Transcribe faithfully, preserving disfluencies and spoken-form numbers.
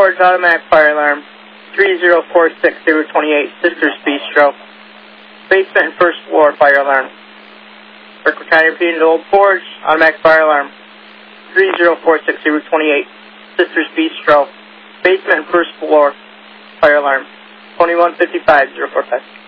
Forge, automatic fire alarm. three zero four six zero two eight, Sisters Bistro. Basement and first floor fire alarm. Berkeley County repeating to Old Forge, automatic fire alarm. three zero four six zero two eight, Sisters Bistro. Basement and first floor fire alarm. twenty-one fifty-five, zero four five.